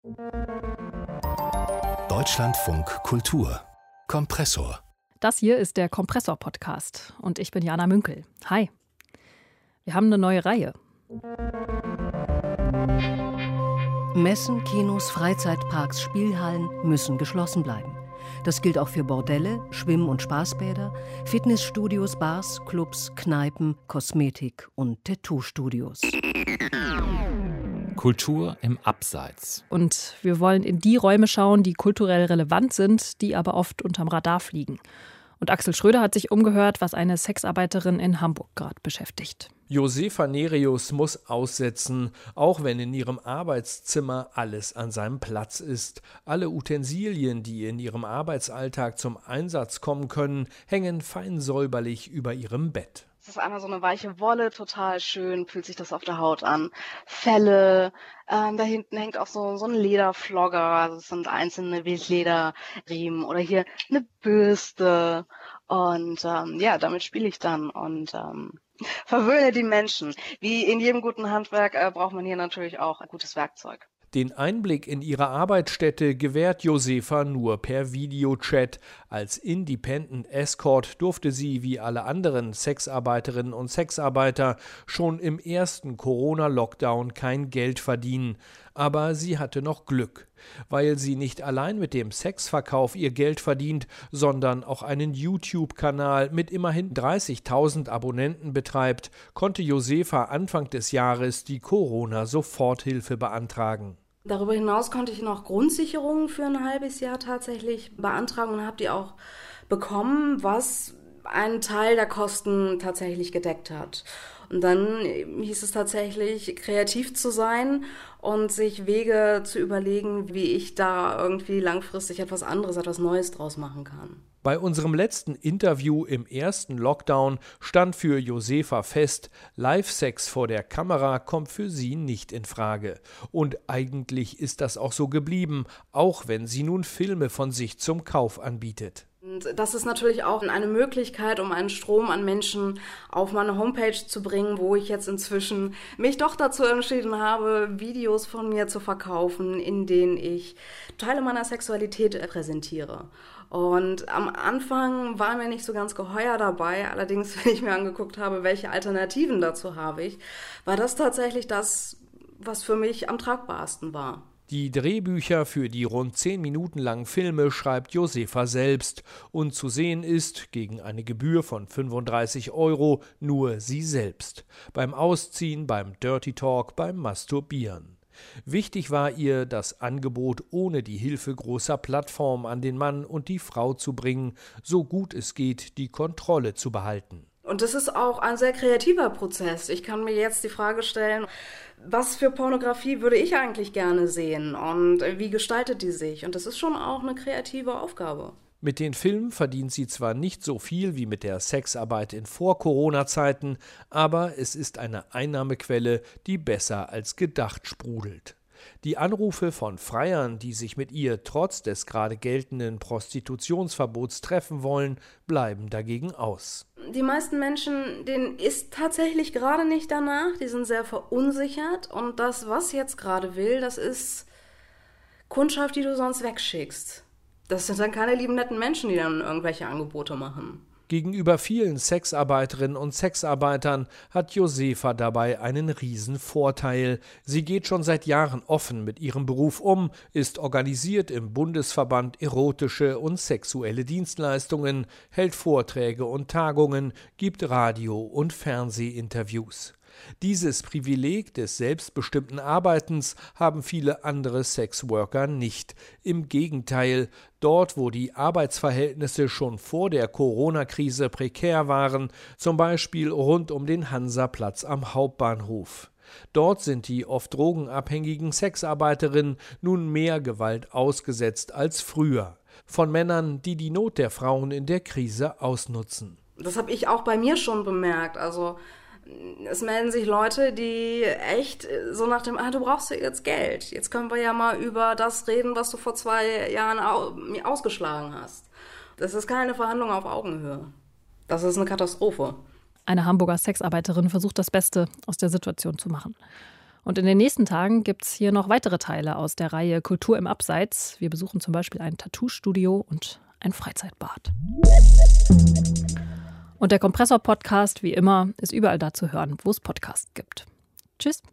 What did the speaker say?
Deutschlandfunk Kultur Kompressor. Das hier ist der Kompressor-Podcast und ich bin Jana Münkel. Hi. Wir haben eine neue Reihe. Messen, Kinos, Freizeitparks, Spielhallen müssen geschlossen bleiben. Das gilt auch für Bordelle, Schwimm- und Spaßbäder, Fitnessstudios, Bars, Clubs, Kneipen, Kosmetik- und Tattoo-Studios. Kultur im Abseits. Und wir wollen in die Räume schauen, die kulturell relevant sind, die aber oft unterm Radar fliegen. Und Axel Schröder hat sich umgehört, was eine Sexarbeiterin in Hamburg gerade beschäftigt. Josefa Nereus muss aussetzen, auch wenn in ihrem Arbeitszimmer alles an seinem Platz ist. Alle Utensilien, die in ihrem Arbeitsalltag zum Einsatz kommen können, hängen fein säuberlich über ihrem Bett. Es ist einmal so eine weiche Wolle, total schön, fühlt sich das auf der Haut an. Felle, da hinten hängt auch so ein Lederflogger, also es sind einzelne Wildlederriemen oder hier eine Bürste. Und damit spiele ich dann und verwöhne die Menschen. Wie in jedem guten Handwerk braucht man hier natürlich auch ein gutes Werkzeug. Den Einblick in ihre Arbeitsstätte gewährt Josefa nur per Videochat. Als Independent Escort durfte sie wie alle anderen Sexarbeiterinnen und Sexarbeiter schon im ersten Corona-Lockdown kein Geld verdienen. Aber sie hatte noch Glück, weil sie nicht allein mit dem Sexverkauf ihr Geld verdient, sondern auch einen YouTube-Kanal mit immerhin 30.000 Abonnenten betreibt, konnte Josefa Anfang des Jahres die Corona-Soforthilfe beantragen. Darüber hinaus konnte ich noch Grundsicherungen für ein halbes Jahr tatsächlich beantragen und habe die auch bekommen, was einen Teil der Kosten tatsächlich gedeckt hat. Und dann hieß es tatsächlich, kreativ zu sein und sich Wege zu überlegen, wie ich da irgendwie langfristig etwas anderes, etwas Neues draus machen kann. Bei unserem letzten Interview im ersten Lockdown stand für Josefa fest, Live-Sex vor der Kamera kommt für sie nicht in Frage. Und eigentlich ist das auch so geblieben, auch wenn sie nun Filme von sich zum Kauf anbietet. Und das ist natürlich auch eine Möglichkeit, um einen Strom an Menschen auf meine Homepage zu bringen, wo ich jetzt inzwischen mich doch dazu entschieden habe, Videos von mir zu verkaufen, in denen ich Teile meiner Sexualität präsentiere. Und am Anfang war mir nicht so ganz geheuer dabei, allerdings, wenn ich mir angeguckt habe, welche Alternativen dazu habe ich, war das tatsächlich das, was für mich am tragbarsten war. Die Drehbücher für die rund 10 Minuten langen Filme schreibt Josefa selbst und zu sehen ist, gegen eine Gebühr von 35 € nur sie selbst. Beim Ausziehen, beim Dirty Talk, beim Masturbieren. Wichtig war ihr, das Angebot ohne die Hilfe großer Plattformen an den Mann und die Frau zu bringen, so gut es geht, die Kontrolle zu behalten. Und das ist auch ein sehr kreativer Prozess. Ich kann mir jetzt die Frage stellen, was für Pornografie würde ich eigentlich gerne sehen und wie gestaltet die sich? Und das ist schon auch eine kreative Aufgabe. Mit den Filmen verdient sie zwar nicht so viel wie mit der Sexarbeit in Vor-Corona-Zeiten, aber es ist eine Einnahmequelle, die besser als gedacht sprudelt. Die Anrufe von Freiern, die sich mit ihr trotz des gerade geltenden Prostitutionsverbots treffen wollen, bleiben dagegen aus. Die meisten Menschen, denen ist tatsächlich gerade nicht danach, die sind sehr verunsichert und das, was jetzt gerade will, das ist Kundschaft, die du sonst wegschickst. Das sind dann keine lieben, netten Menschen, die dann irgendwelche Angebote machen. Gegenüber vielen Sexarbeiterinnen und Sexarbeitern hat Josefa dabei einen riesen Vorteil. Sie geht schon seit Jahren offen mit ihrem Beruf um, ist organisiert im Bundesverband Erotische und Sexuelle Dienstleistungen, hält Vorträge und Tagungen, gibt Radio- und Fernsehinterviews. Dieses Privileg des selbstbestimmten Arbeitens haben viele andere Sexworker nicht. Im Gegenteil, dort, wo die Arbeitsverhältnisse schon vor der Corona-Krise prekär waren, zum Beispiel rund um den Hansaplatz am Hauptbahnhof. Dort sind die oft drogenabhängigen Sexarbeiterinnen nun mehr Gewalt ausgesetzt als früher. Von Männern, die die Not der Frauen in der Krise ausnutzen. Das habe ich auch bei mir schon bemerkt. Also es melden sich Leute, die echt so nach dem, du brauchst ja jetzt Geld. Jetzt können wir ja mal über das reden, was du vor 2 Jahren ausgeschlagen hast. Das ist keine Verhandlung auf Augenhöhe. Das ist eine Katastrophe. Eine Hamburger Sexarbeiterin versucht das Beste aus der Situation zu machen. Und in den nächsten Tagen gibt es hier noch weitere Teile aus der Reihe Kultur im Abseits. Wir besuchen zum Beispiel ein Tattoo-Studio und ein Freizeitbad. Und der Kompressor-Podcast, wie immer, ist überall da zu hören, wo es Podcasts gibt. Tschüss.